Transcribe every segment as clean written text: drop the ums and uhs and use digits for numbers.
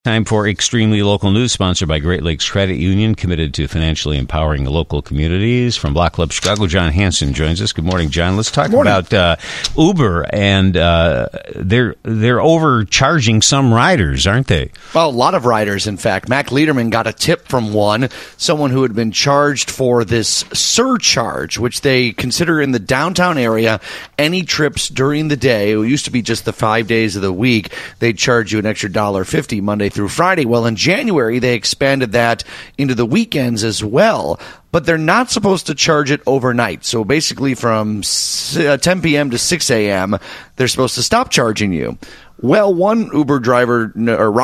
Time for Extremely Local News, sponsored by Great Lakes Credit Union, committed to financially empowering local communities. From Block Club Chicago, John Hanson joins us. Good morning, John. Let's talk about Uber, and they're overcharging some riders, aren't they? Well, a lot of riders, in fact. Mac Lederman got a tip from someone who had been charged for this surcharge, which they consider in the downtown area. Any trips during the day, it used to be just the 5 days of the week, they'd charge you an extra $1.50 Monday through Friday. Well, in January, they expanded that into the weekends as well. But they're not supposed to charge it overnight. So basically from 10 p.m. to 6 a.m., they're supposed to stop charging you. Well, one Uber rider,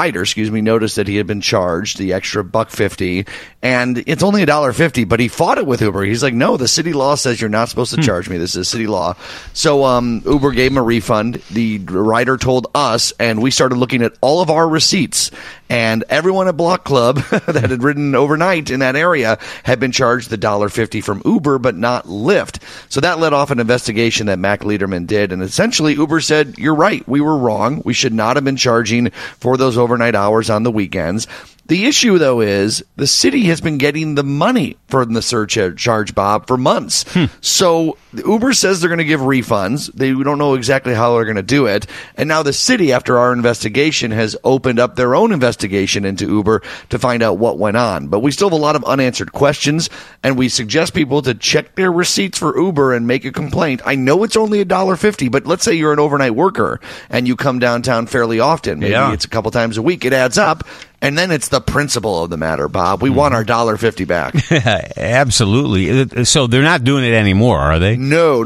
noticed that he had been charged the extra $1.50, and it's only $1.50, but he fought it with Uber. He's like, no, the city law says you're not supposed to charge me. This is city law. So Uber gave him a refund. The rider told us, and we started looking at all of our receipts, and everyone at Block Club that had ridden overnight in that area had been charged the $1.50 from Uber, but not Lyft. So that led off an investigation that Mac Lederman did, and essentially Uber said, you're right, we were wrong. We should not have been charging for those overnight hours on the weekends. The issue, though, is the city has been getting the money from the surcharge, Bob, for months. So Uber says they're going to give refunds. We don't know exactly how they're going to do it. And now the city, after our investigation, has opened up their own investigation into Uber to find out what went on. But we still have a lot of unanswered questions, and we suggest people to check their receipts for Uber and make a complaint. I know it's only $1.50, but let's say you're an overnight worker and you come downtown fairly often. Maybe it's a couple times a week. It adds up. And then it's the principle of the matter, Bob. We want our $1.50 back. Absolutely. So they're not doing it anymore, are they? No.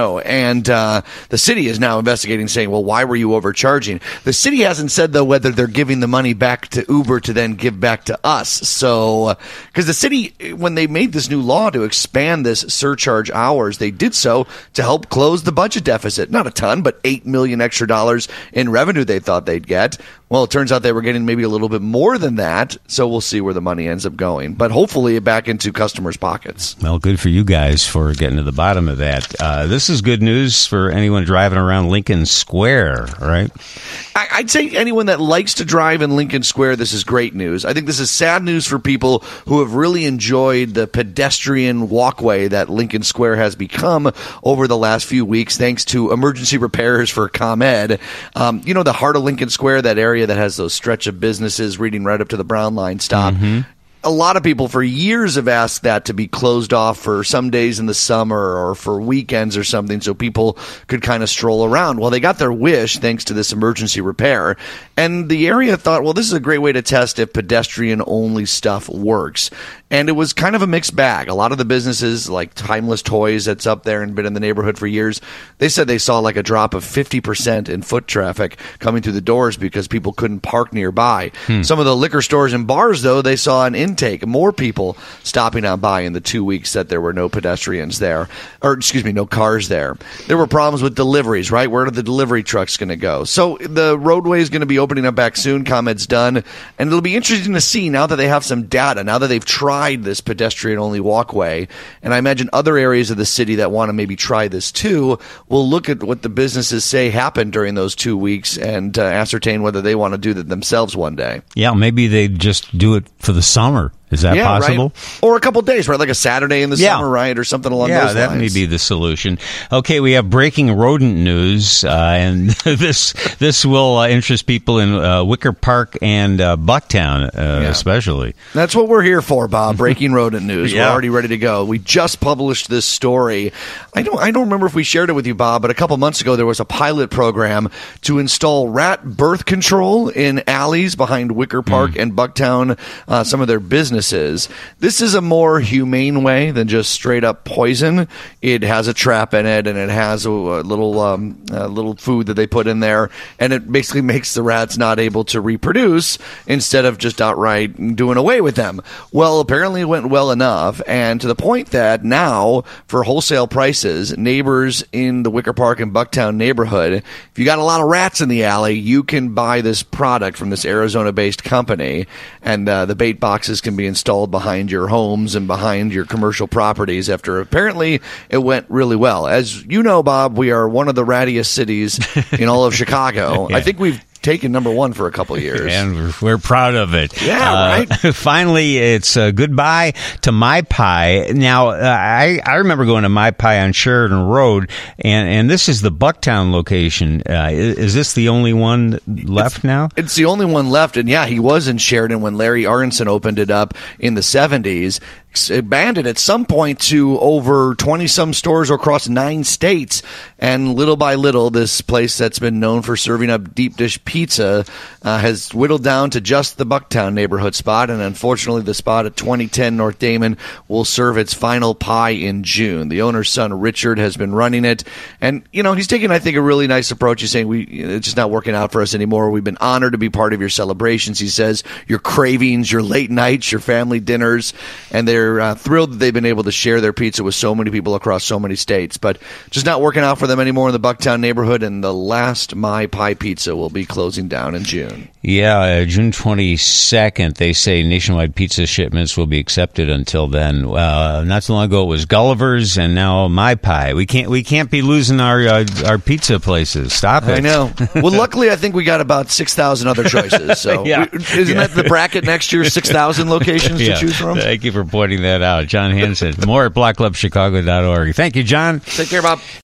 And the city is now investigating, saying, well, why were you overcharging? The city hasn't said, though, whether they're giving the money back to Uber to then give back to us. So, because the city, when they made this new law to expand this surcharge hours, they did so to help close the budget deficit. Not a ton, but $8 million extra dollars in revenue they thought they'd get. Well, it turns out they were getting maybe a little bit more than that, so we'll see where the money ends up going. But hopefully back into customers' pockets. Well, good for you guys for getting to the bottom of that. This is good news for anyone driving around Lincoln Square, right? I'd say anyone that likes to drive in Lincoln Square, this is great news. I think this is sad news for people who have really enjoyed the pedestrian walkway that Lincoln Square has become over the last few weeks, thanks to emergency repairs for ComEd. The heart of Lincoln Square, that area that has those stretch of businesses reading right up to the Brown Line stop. A lot of people for years have asked that to be closed off for some days in the summer or for weekends or something so people could kind of stroll around. Well, they got their wish thanks to this emergency repair. And the area thought, well, this is a great way to test if pedestrian-only stuff works. And it was kind of a mixed bag. A lot of the businesses, like Timeless Toys that's up there and been in the neighborhood for years, they said they saw like a drop of 50% in foot traffic coming through the doors because people couldn't park nearby. Some of the liquor stores and bars, though, they saw an intake, more people stopping on by in the 2 weeks that there were no pedestrians there, no cars there. There were problems with deliveries, right? Where are the delivery trucks going to go? So the roadway is going to be opening up back soon. ComEd's done. And it'll be interesting to see now that they have some data, now that they've tried this pedestrian-only walkway, and I imagine other areas of the city that want to maybe try this too will look at what the businesses say happened during those 2 weeks and ascertain whether they want to do that themselves one day. Yeah, maybe they just do it for the summer. Is that possible? Right. Or a couple days, right? Like a Saturday in the summer, right? Or something along those lines. Yeah, that may be the solution. Okay, we have breaking rodent news, and this will interest people in Wicker Park and Bucktown, especially. That's what we're here for, Bob. Breaking rodent news. We're already ready to go. We just published this story. I don't remember if we shared it with you, Bob, but a couple months ago there was a pilot program to install rat birth control in alleys behind Wicker Park and Bucktown, some of their businesses. This is a more humane way than just straight up poison. It has a trap in it, and it has a little food that they put in there, and it basically makes the rats not able to reproduce instead of just outright doing away with them. Well, apparently it went well enough, and to the point that now, for wholesale prices, neighbors in the Wicker Park and Bucktown neighborhood, if you got a lot of rats in the alley, you can buy this product from this Arizona-based company, and the bait boxes can be installed behind your homes and behind your commercial properties after apparently it went really well. As you know, Bob, we are one of the rattiest cities in all of Chicago. I think we've taken number one for a couple of years. And we're proud of it. Yeah, right. Finally, it's goodbye to My Pie. Now, I remember going to My Pie on Sheridan Road, and this is the Bucktown location. Is this the only one left now? It's the only one left, and yeah, he was in Sheridan when Larry Aronson opened it up in the 70s. Expanded at some point to over 20-some stores across 9 states, and little by little, this place that's been known for serving up deep dish pizza has whittled down to just the Bucktown neighborhood spot, and unfortunately, the spot at 2010 North Damon will serve its final pie in June. The owner's son, Richard, has been running it, and, he's taken, I think, a really nice approach. He's saying, it's just not working out for us anymore. We've been honored to be part of your celebrations, he says, your cravings, your late nights, your family dinners, and they're thrilled that they've been able to share their pizza with so many people across so many states, but just not working out for them anymore in the Bucktown neighborhood, and the last My Pie Pizza will be closing down in June. Yeah, June 22nd, they say nationwide pizza shipments will be accepted until then. Not so long ago it was Gulliver's, and now My Pie. We can't be losing our pizza places. Stop it. I know. Well, luckily, I think we got about 6,000 other choices. So isn't that the bracket next year? 6,000 locations to choose from? Thank you for pointing that out. John Hanson. More at blackclubchicago.org. Thank you, John. Take care, Bob.